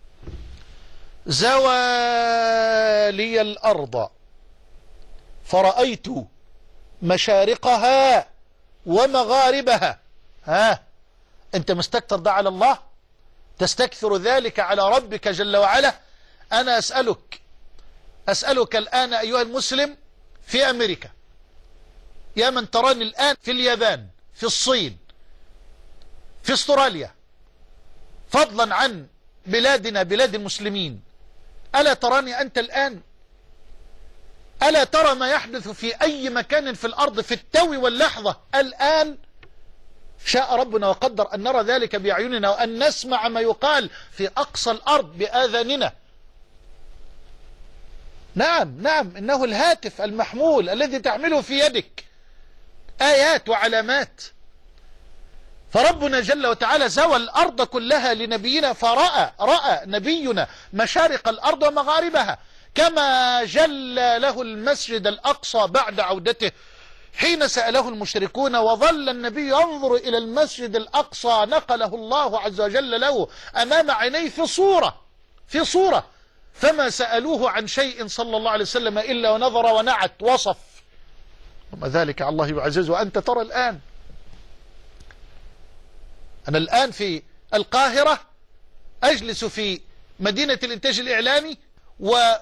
زوى لي الأرض فرأيت مشارقها ومغاربها. أنت مستكثر ده على الله؟ تستكثر ذلك على ربك جل وعلا؟ أنا أسألك الآن أيها المسلم في أمريكا، يا من تراني الآن في اليابان، في الصين، في استراليا، فضلا عن بلادنا بلاد المسلمين، ألا تراني أنت الآن؟ ألا ترى ما يحدث في أي مكان في الأرض في التو واللحظة الآن؟ شاء ربنا وقدر أن نرى ذلك بأعيننا وأن نسمع ما يقال في أقصى الأرض بآذاننا. نعم، إنه الهاتف المحمول الذي تحمله في يدك آيات وعلامات. فربنا جل وتعالى زوى الأرض كلها لنبينا، فرأى نبينا مشارق الأرض ومغاربها، كما جل له المسجد الأقصى بعد عودته حين سأله المشركون وظل النبي ينظر إلى المسجد الأقصى نقله الله عز وجل له أمام عينيه في صورة فما سألوه عن شيء صلى الله عليه وسلم إلا ونظر ونعت وصف، وما ذلك على الله يعزز. وأنت ترى الآن، أنا الآن في القاهرة أجلس في مدينة الإنتاج الإعلامي، وهذا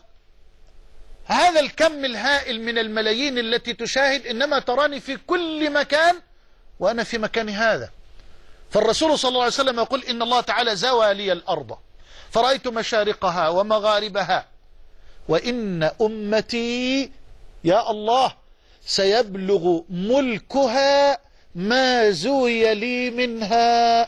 الكم الهائل من الملايين التي تشاهد، إنما تراني في كل مكان وأنا في مكان هذا. فالرسول صلى الله عليه وسلم يقول إن الله تعالى زوى لي الأرض فرأيت مشارقها ومغاربها، وإن أمتي يا الله سيبلغ ملكها ما زوي لي منها.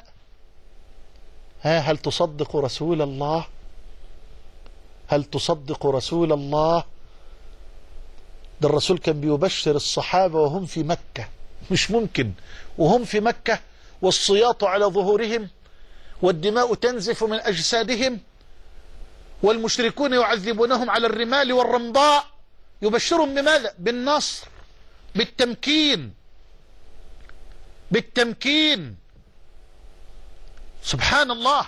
هل تصدق رسول الله؟ هل تصدق رسول الله؟ ده الرسول كان بيبشر الصحابة وهم في مكة، مش ممكن وهم في مكة والسياط على ظهورهم والدماء تنزف من أجسادهم والمشركون يعذبونهم على الرمال والرمضاء، يبشرهم بماذا؟ بالنصر، بالتمكين، بالتمكين. سبحان الله.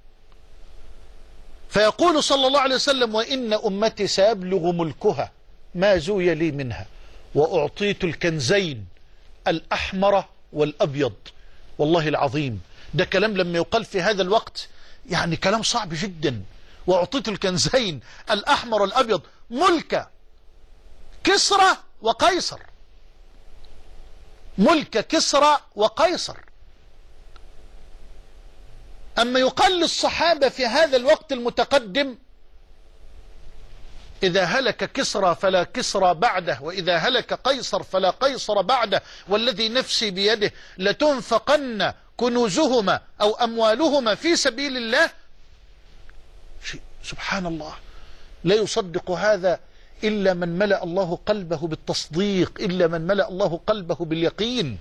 فيقول صلى الله عليه وسلم وإن أمتي سيبلغ ملكها ما زوي لي منها وأعطيت الكنزين الأحمر والأبيض. والله العظيم ده كلام لما يقال في هذا الوقت يعني كلام صعب جدا. وأعطيت الكنزين الأحمر والأبيض، ملك كسرى وقيصر، ملك كسرى وقيصر. أما يقال للصحابة في هذا الوقت المتقدم إذا هلك كسرى فلا كسرى بعده، وإذا هلك قيصر فلا قيصر بعده، والذي نفسي بيده لتنفقن كنوزهما أو أموالهما في سبيل الله. سبحان الله، لا يصدق هذا إلا من ملأ الله قلبه بالتصديق، إلا من ملأ الله قلبه باليقين.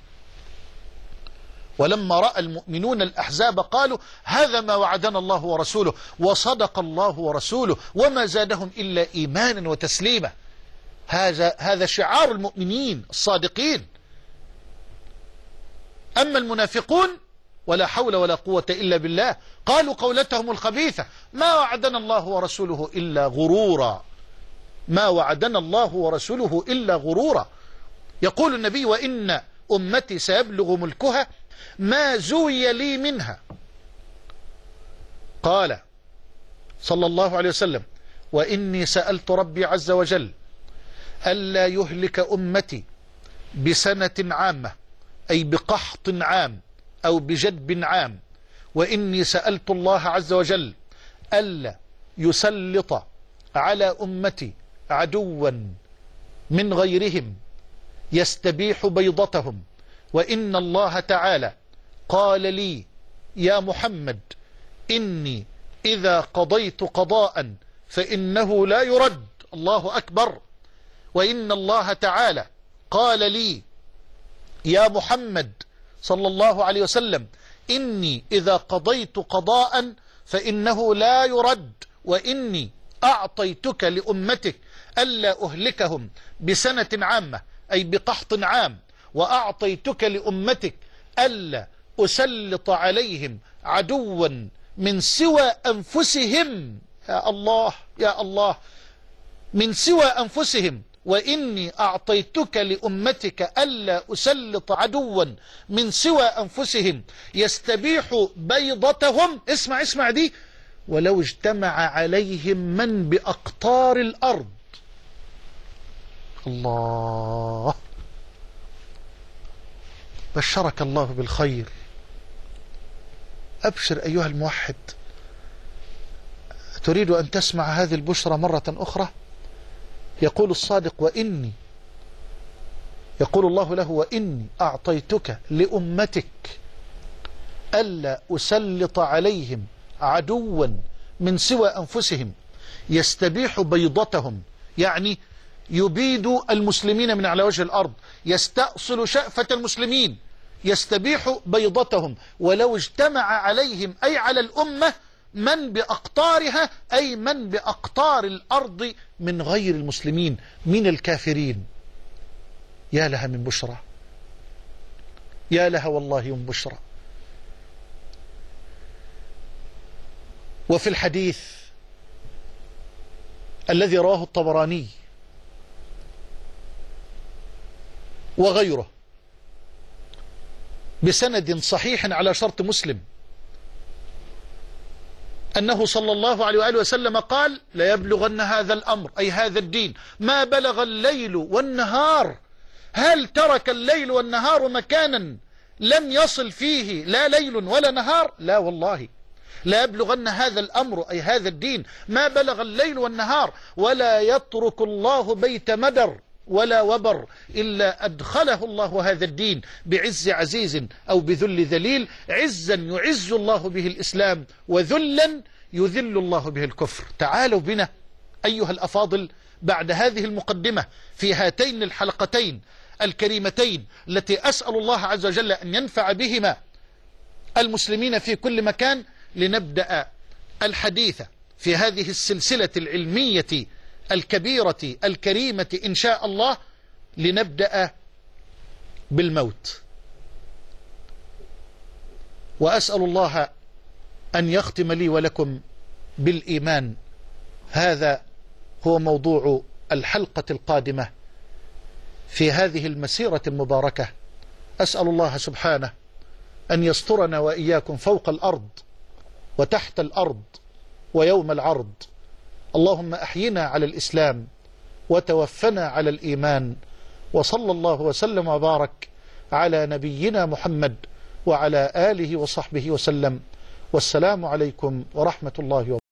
ولما رأى المؤمنون الأحزاب قالوا هذا ما وعدنا الله ورسوله، وصدق الله ورسوله وما زادهم إلا إيمانا وتسليما. هذا شعار المؤمنين الصادقين. أما المنافقون ولا حول ولا قوة إلا بالله، قالوا قولتهم الخبيثة ما وعدنا الله ورسوله إلا غرورا، ما وعدنا الله ورسوله إلا غرورا. يقول النبي وإن أمتي سيبلغ ملكها ما زوي لي منها. قال صلى الله عليه وسلم وإني سألت ربي عز وجل ألا يهلك أمتي بسنة عامة، أي بقحط عام أو بجدب عام، وإني سألت الله عز وجل ألا يسلط على أمتي عدوا من غيرهم يستبيح بيضتهم، وإن الله تعالى قال لي يا محمد إني إذا قضيت قضاء فإنه لا يرد. الله أكبر. وإن الله تعالى قال لي يا محمد صلى الله عليه وسلم إني إذا قضيت قضاء فإنه لا يرد، وإني أعطيتك لأمتك ألا أهلكهم بسنة عامة أي بقحط عام، وأعطيتك لأمتك ألا أسلط عليهم عدوا من سوى أنفسهم. يا الله يا الله، من سوى أنفسهم. وإني أعطيتك لأمتك ألا أسلط عدوا من سوى أنفسهم يستبيح بيضتهم. اسمع دي، ولو اجتمع عليهم من بأقطار الأرض. الله، بشرك الله بالخير. أبشر أيها الموحد، تريد أن تسمع هذه البشرى مرة أخرى؟ يقول الصادق وإني، يقول الله له وإني أعطيتك لأمتك ألا أسلط عليهم عدوا من سوى أنفسهم يستبيح بيضتهم، يعني يبيد المسلمين من على وجه الأرض، يستأصل شأفة المسلمين، يستبيح بيضتهم. ولو اجتمع عليهم أي على الأمة من بأقطارها، أي من بأقطار الأرض من غير المسلمين من الكافرين. يا لها من بشرى، يا لها والله من بشرى. وفي الحديث الذي رواه الطبراني وغيره بسند صحيح على شرط مسلم أنه صلى الله عليه وآله وسلم قال لا يبلغن هذا الأمر أي هذا الدين ما بلغ الليل والنهار. هل ترك الليل والنهار مكانا لم يصل فيه لا ليل ولا نهار، لا والله، لا يبلغن هذا الأمر أي هذا الدين ما بلغ الليل والنهار، ولا يترك الله بيت مدر ولا وبر إلا أدخله الله هذا الدين بعز عزيز أو بذل ذليل، عزا يعز الله به الإسلام، وذلا يذل الله به الكفر. تعالوا بنا أيها الأفاضل بعد هذه المقدمة في هاتين الحلقتين الكريمتين التي أسأل الله عز وجل أن ينفع بهما المسلمين في كل مكان، لنبدأ الحديث في هذه السلسلة العلمية الكبيرة الكريمة إن شاء الله. لنبدأ بالموت، وأسأل الله أن يختم لي ولكم بالإيمان. هذا هو موضوع الحلقة القادمة في هذه المسيرة المباركة. أسأل الله سبحانه أن يسترنا وإياكم فوق الأرض وتحت الأرض ويوم العرض. اللهم أحينا على الإسلام وتوفنا على الإيمان، وصلى الله وسلم وبارك على نبينا محمد وعلى آله وصحبه وسلم. والسلام عليكم ورحمة الله وبركاته.